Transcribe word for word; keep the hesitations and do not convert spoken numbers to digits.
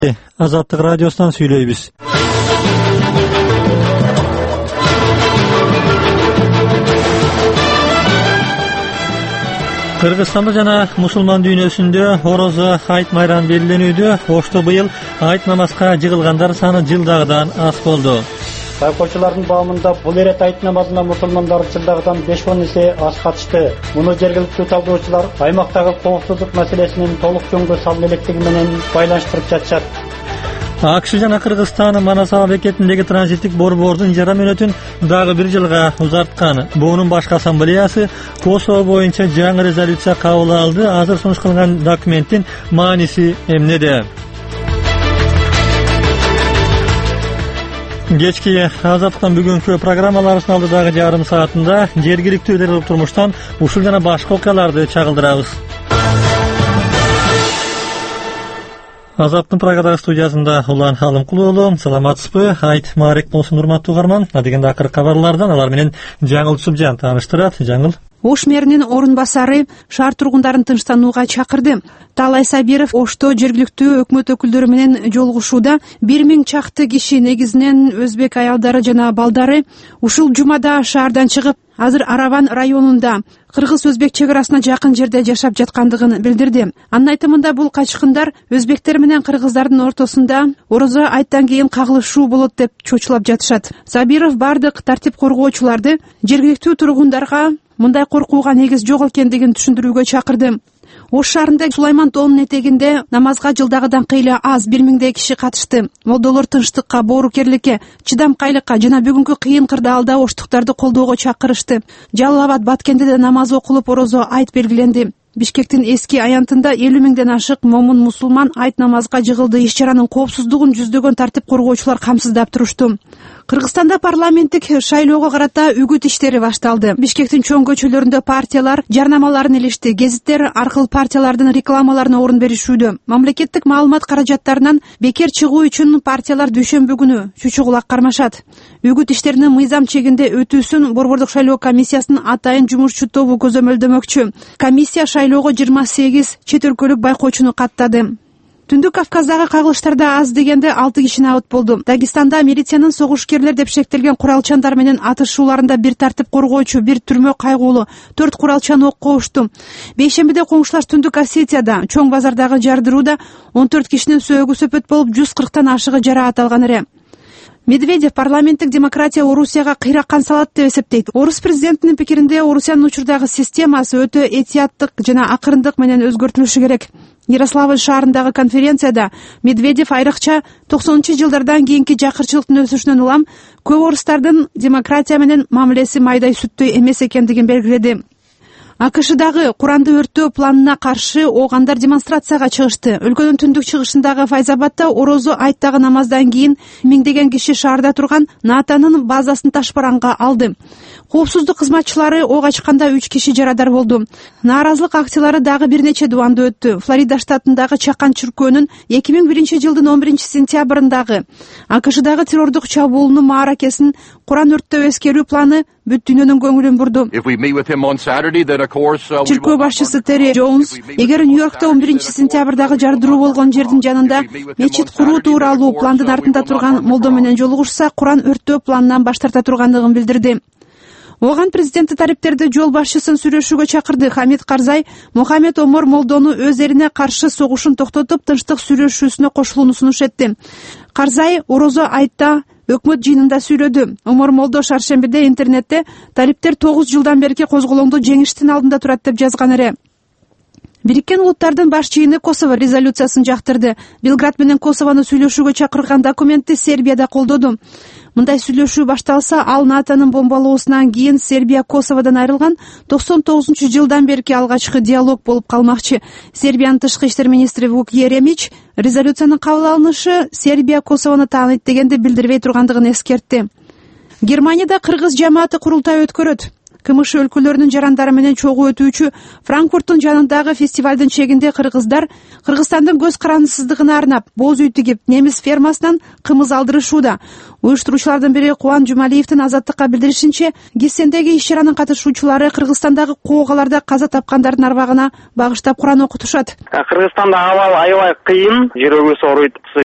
Азаттык радиосунан сүйлөйбүз. Кыргызстанда жана мусулман дүйнөсүндө орозо айт майрамы белгиленүүдө. Ошто быйыл айт намазга жыгылгандар саны жылдагыдан аз болду. Байкоочулардын баамында бул ирет айт намазына мусулмандар жылдагыдан беш он эсе аз катышты. Муну жергиликтүү талдоочулар аймактагы коопсуздук маселесинин толук жөнгө салыну электиги менен байланыштырып жатышат. АКШ жана Кыргызстан Манас аба бекетиндеги транзиттик борбордун ижара мөөнөтүн дагы бир жылга узарткан. Буунун башкы ассамблеясы Косово боюнча жаңы резолюция кабыл алды. Азыр сунуш кылган документтин мааниси эмнеде? Кечки Азаттыктан бүгүнкү программаларыбыздын алдыдагы жарым саатында жергиликтүү элдер турмуштан ушул жана башка окуяларды чагылдырабыз. Азаттын Праgadагы студиясында Улан Алымкулуулу. Саламатсызбы? Айт маарек болсун, урматтуу угарман. Адегенде акыркы кабарлардан алар менен Жаңыл Субжан тааныштырат. Жаңыл. Ош мэринин орун басары шаар тургундарын тынчтанууга чакырды. Таалай Сабиров Ошто жергиликтүү өкмөт өкүлдөрү менен жолугушууда бир миң чакты киши, негизинен өзбек аялдары жана балдары, ушул жумада шаардан чыгып, азыр Араван районунда кыргыз-өзбек чек арасына жакын жерде жашап жаткандыгын билдирди. Анын айтымында бул качкындар өзбектер менен кыргыздардын ортосунда орозо айттан кийин кагылышуу болот деп чочулап жатышат. Сабиров бардык тартип коргоочуларды жергиликтүү тургундарга мындай коркууга негиз жок экендигин түшүндүрүүгө чакырды. Ош шаарында Сулайман тоонун этегинде намазга жылдагыдан кыйла аз бир миңдей киши катышты. Молдолор тынчтыкка, боорукерликке, чыдамкайлыкка жана бүгүнкү кыйын кырдаалда оштуктарды колдоого чакырышты. Жалал Абад, Баткенде да намаз окулуп, орозо айт белгиленди. Бишкектин эски аянтында элүү миңден ашык момун мусулман айт намазга жыгылды. Иш-чаранын коопсуздугун жүздөгөн тартип коргоочулар камсыздап турушту. Кыргызстанда парламенттик шайлоого карата үгүт иштери башталды. Бишкектин чоң көчөлөрүндө партиялар жарнамаларын илишти. Гезиттер аркылуу партиялардын рекламаларына орун беришүүдө. Мамлекеттик маалымат каражаттарынан бекер чыгуу үчүн партиялар дүйшөмбү күнү чүчү кулак кармашат. Үгүт иштеринин мыйзам чегинде өтүүсүн Борбордук шайлоо комиссиясынын атайын жумушчу тобу көзөмөлдөмөкчү. Комиссия шайлоого жыйырма сегиз чет өлкөлүк байкоочуну каттады. Түндүк Кавказдагы кагылыштарда аз дегенде алты киши абыт болду. Дагестанда милициянын согушкерлер деп шектелген куралчандар менен атышууларында бир тартип коргоочу, бир түрмө кайгуулу, төрт куралчан окко ушту. Бейшембиде коңшулаш Түндүк Осетияда чоң базардагы жардырууда он төрт кишинин сөөгү сөпөт болуп, жүз кырктан ашыгы жараат алган эре. Медведев парламенттик демократия Орусияга кыйраккан салат деп эсептейт. Орус президентинин пикиринде Орусиянын учурдагы системасы өтө этияттык жана акырындык менен өзгөртүлүшү керек. Ярославль шаарындагы конференцияда Медведев айрыкча токсонунчу жылдардан кийинки жакырчылыктын өсүшүнөн улам көп орустардын демократия менен мамилеси майдай сүттөй эмес экендигин белгиледи. АКШдагы Куранды өрттөө планына каршы оогандар демонстрацияга чыгышты. Өлкөнүн түндүк чыгышындагы Файзабадда орозо айттагы намаздан кийин миңдеген киши шаарда турган НАТОнун базасын ташбаранга алды. Коопсуздук кызматчылары ок ачканда үч киши жарадар болду. Нааразылык акциялары дагы бир нече дубанда өттү. Флорида штатындагы Чакан чүркөөнүн эки миң биринчи жылдын он биринчи сентябрындагы АКШдагы террордук чабуулунун мааракесин Куран өрттөө эскерүү планы бүт дүйнөнүн көңүлүн бурду. Чиркөө башчысы Терри Джонс эгер Нью-Йоркто он биринчи сентябрдагы жардыруу болгон жердин жанында мечит куруу тууралуу пландын артында турган молдо менен жолугушса, Куран өрттөө планынан баш тарта тургандыгын билдирди. Оған президенті тариптерді жол башчысын сүйлөшүүгө чакырды. Хамид Карзай Мухаммед Омар Молдону өз эрине каршы согушун токтотуп, тынчтык сүйлөшүүсүнө кошулууну сунуш этти. Карзай орозо айтта өкмөт жыйынында сүйлөдү. Омар Молдо шаршембиде интернетте тариптер тогуз жылдан берки козголоңдо жеңиштин алдында турат деп жазган эре. Бириккен Улуттардын баш жыйыны Косово резолюциясын жактырды. Белград менен Косовону сүйлөшүүгө чакырган документти Сербияда колдоду. Мындай сүйлөшүү башталса, ал НАТОнун бомбалоосунан кийин Сербия Косоводон айрылган токсон тогузунчу жылдан берки алгачкы диалог болуп калмакчы. Сербиянын тышкы иштер министри Вук Еремич резолюциянын кабыл алынышы Сербия Косовону тааныйт дегенди билдирбей тургандыгын эскертти. Германияда кыргыз жамааты курултай өткөрөт. КМШ өлкөлөрүнүн жарандары менен чогуу өтүүчү Франкфурттун жанындагы фестивалдын чегинде кыргыздар Кыргызстандын көз карандысыздыгына арнап боз үй тигип немис фермасынан кымыз алдырышууда. Уюштуруучулардын бири Кубан Жумалиевдин Азаттыкка билдиришинче, Гиссендеги иш-чаранын катышуучулары Кыргызстандагы коогаларда каза тапкандардын арбагына багыштап Куран окутушат. Кыргызстанда абал аябай кыйын, жүрөгүбүз ооруйт.